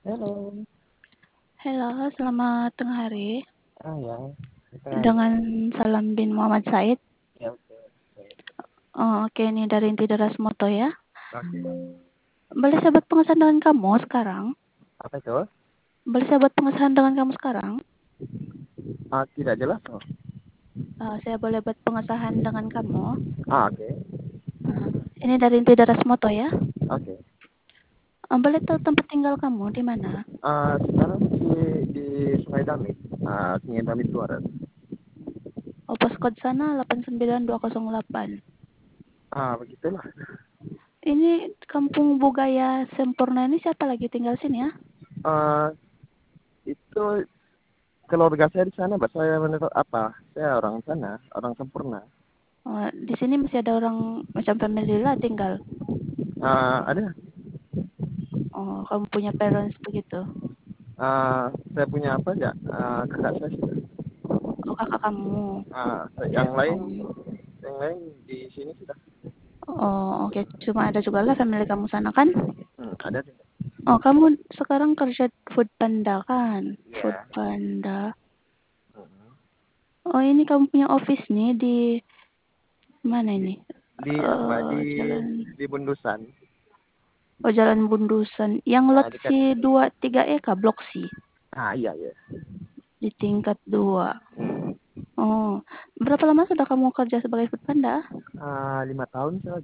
Halo. Halo, selamat tengah hari. Ya, kita hari. Dengan salam bin Muhammad Said. Ya, betul. Oh, oke, ini dari Inti Deras Moto ya. Oke. Boleh saya buat pengesahan dengan kamu sekarang? Apa itu? Boleh saya buat pengesahan dengan kamu sekarang? Tidak jelas. Saya boleh buat pengesahan dengan kamu. Oke. Ini dari Inti Deras Moto ya. Oke. Boleh tahu tempat tinggal kamu di mana? Sekarang di Sungai Damit. Sungai Damit Luar. Oh, postcode sana 89208. Begitulah. Ini Kampung Bugaya Sempurna ini siapa lagi tinggal sini ya? Ah, itu keluarga saya di sana, saya menurut apa? Saya orang sana, orang sempurna. Oh, di sini masih ada orang macam family lah tinggal. Ada. Oh, kamu punya parents begitu. Saya punya apa ya? Kakak saya sudah. Oh, kakak kamu. Yang lain, Oh, di sini sudah. oh, oke. Cuma ada juga lah family kamu sana kan? Ada. Oh, kamu sekarang kerja Food Panda kan? Food Iya. Panda. Hmm. Oh, ini kamu punya office nih di mana Di, ini? di apa? Jalan. Di Bundusan. Oh, Jalan Bundusan. Yang lot Dekat. C 23E kah? Blok C. Iya, iya. Di tingkat 2. Hmm. Oh, berapa lama sudah kamu kerja sebagai Food Panda? 5 tahun saya,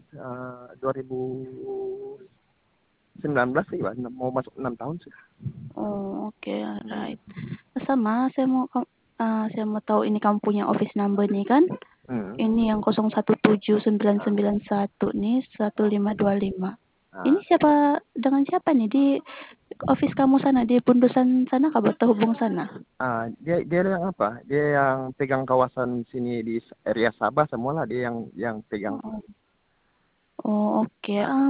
2019 sih, Pak. Mau masuk 6 tahun sudah. Oh, oke, Hmm. alright. Sama, saya mau tahu ini kamu punya office number nih kan? Hmm. Ini yang 017991 nih, 1525. Ini Ah, siapa dengan siapa nih di office kamu sana di Bundusan sana kabar terhubung sana? dia yang apa? Dia yang pegang kawasan sini di area Sabah semualah, dia yang pegang. Oh, oh, oke. Ah,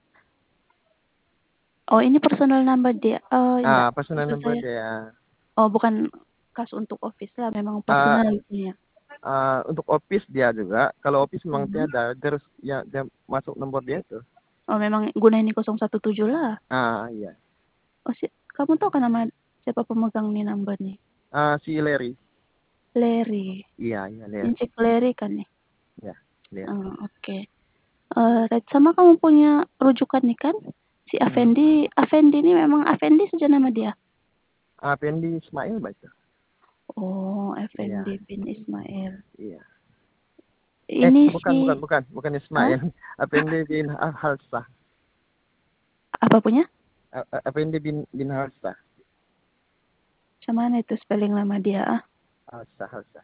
Oh, ini personal number dia. Oh, enggak. personal Maksud number saya. dia. Oh, bukan kas untuk office lah, memang Ah, personal punya. untuk office dia juga. Kalau office memang Mhm. tiada, terus ya dia masuk nomor dia tuh. Oh, memang guna ini 017 lah. Iya. Oh, kamu tahu kan nama siapa pemegang nih number nih? Si Larry. Larry. Iya, iya, Ini Larry. cek Larry kan nih. Ya, Larry. Oh, oke. Right. Sama kamu punya rujukan nih kan? Si Hmm. Afendi. Afendi ini memang Afendi saja nama dia. Pendi Ismail baca. Oh, Iya, Afendi bin Ismail. iya. Ini Bukan, si, bukan ah, Ismail. Pendi bin Halsah. apa punya? Pendi bin Halsah. Sama mana itu spelling nama dia? Halsah, Halsah.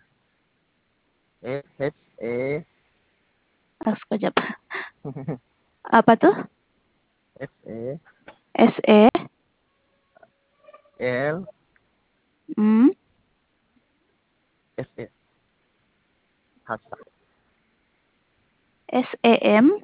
H Sekejap. Apa tuh? S E S E, L hmm, S E Halsah. S E M,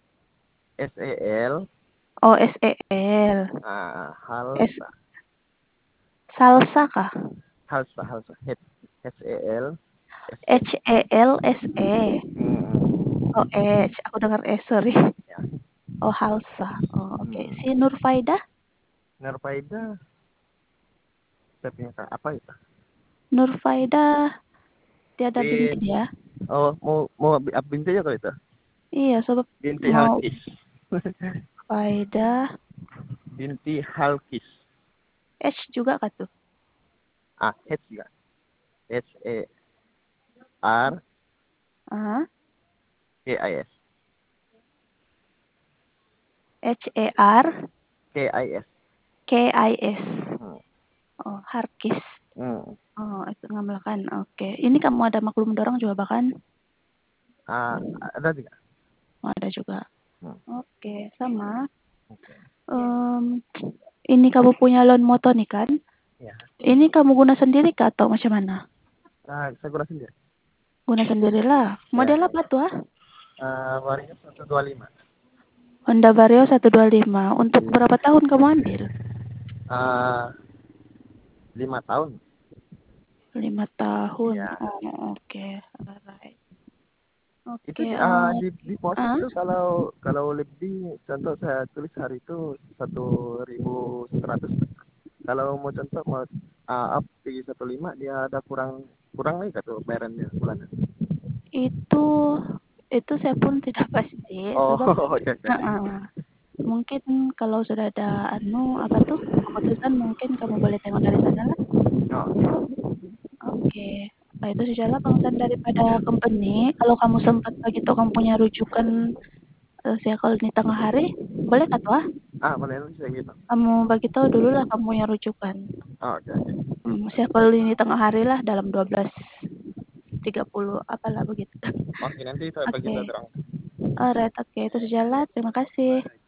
SEL oh S E L, S Halsah. salsa kah? Halsah, Halsah. HEL SE. H E L S E. Hmm. Oh H, aku dengar S sorry. Ya. Oh Halsa. Oh oke. Hmm. Si Nurfaida, Narfaida, saya punya apa itu? Nurfaida tiada binti Bin. dia. Oh, mau binti aja kalau itu. Iya, sebab Binti mau Halkis. Faida Binti Halkis. H juga kah tuh? H juga. HERKIS. Ah, HER KIS. KIS. Hmm. Oh, Harkis. Hmm. Oh, itu ngambilkan. Oke. Ini kamu ada maklum dorong juga bahkan? Ada juga. Oh, ada juga. Hmm. Oke, sama. Oke. Em, ini kamu punya loan motor nih kan? Ya. Ini kamu guna sendiri kah atau macam mana? Saya guna sendiri. Guna sendirilah. Ya. Model apa tuh? Vario 125. Honda Vario 125. Untuk Iya. berapa tahun kamu ambil? Ah, 5 tahun. 5 tahun. Ya. Oh, oke. Alright. Itu Oke, di pos ah, itu, kalau lebih, contoh saya tulis hari itu 1.100. Kalau mau contoh mau up 315 dia ada kurang lagi tuh bayarannya bulanan. Itu saya pun tidak pasti, Oh, sebab oke oke. mungkin kalau sudah ada apa tuh, keputusan mungkin kamu boleh tengok dari sana lah. Oh, Oke. Nah, itu sajalah Bangsan daripada company. Kalau kamu sempat begitu kamu punya rujukan saya kalau di tengah hari, boleh kah tuh? boleh bisa gitu. Kamu bagi tahu dulu lah kamu punya rujukan. Oh, oke oke. Saya kalau ini tengah hari lah dalam 12.30 apalah begitu. Oke, nanti saya bagi Oke. tahu terang. Alright, oke itu sajalah. Terima kasih.